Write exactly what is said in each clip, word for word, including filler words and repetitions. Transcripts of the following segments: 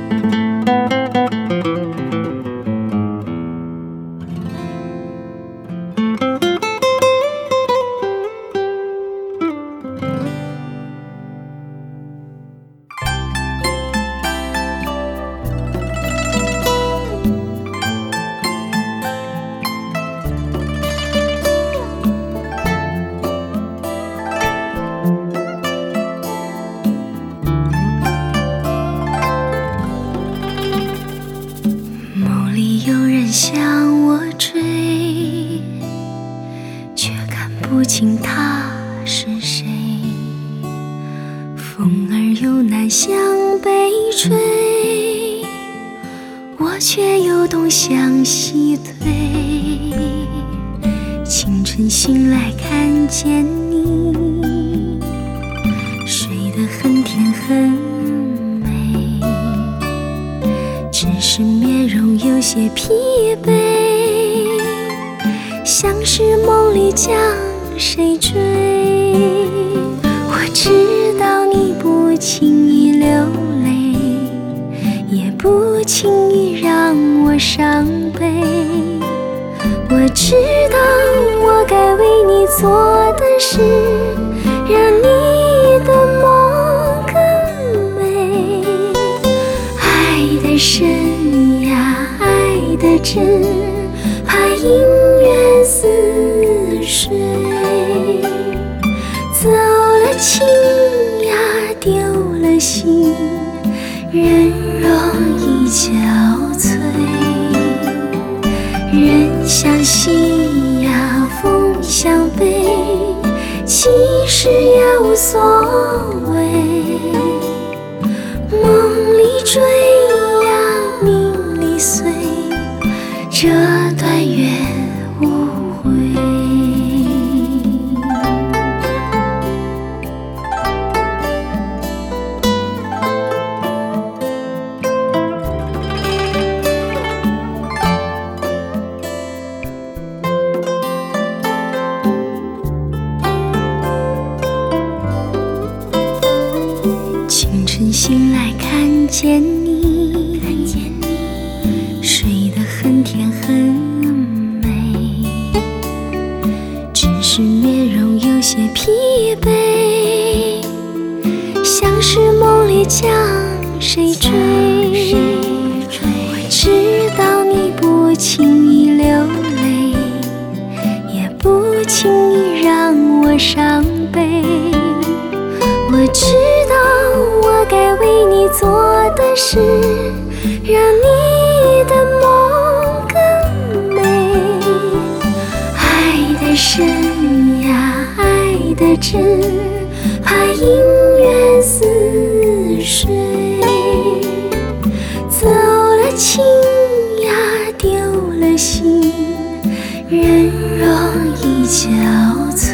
向我追，却看不清他是谁。风儿又南向北吹，我却又东向西退。清晨醒来看见你，睡得很甜很美，只是面容有些疲惫，像是梦里将谁追。我知道你不轻易流泪，也不轻易让我伤悲。我知道我该为你做的事，让你的梦更美。爱的深呀，爱的真，怕姻缘似水。走了情呀，丢了心，人容易憔悴。人向西呀，风向北，其实也无所谓。梦里追呀，命里随，这段缘无悔。清晨醒来看见你，看见你睡得很甜很美，只是面容有些疲惫，像是梦里将谁追。我知道你不轻易流泪，也不轻易让我伤悲。我知道我该为你做的事，让你的梦更美。爱的深呀，爱的真，怕姻缘似水。走了情呀，丢了心，人容易憔悴。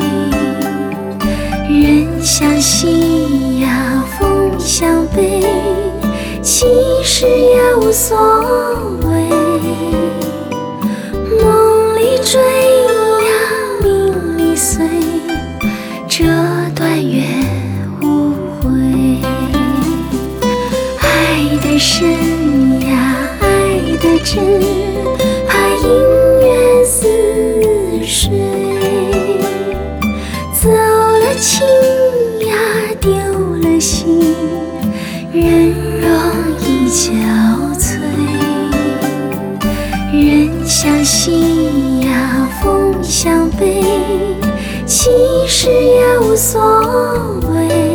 人向西呀，风向北，其实也无所谓。梦里追呀，命里随，这段缘无悔。爱的深呀，爱的真，怕姻缘似水。走了情呀，丢了心，人容易憔悴。人向西呀，风向北，其实也无所谓。